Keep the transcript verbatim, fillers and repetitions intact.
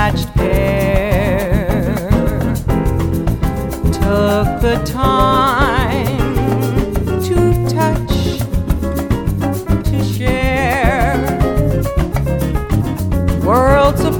matched pair took the time to touch, to share worlds apart.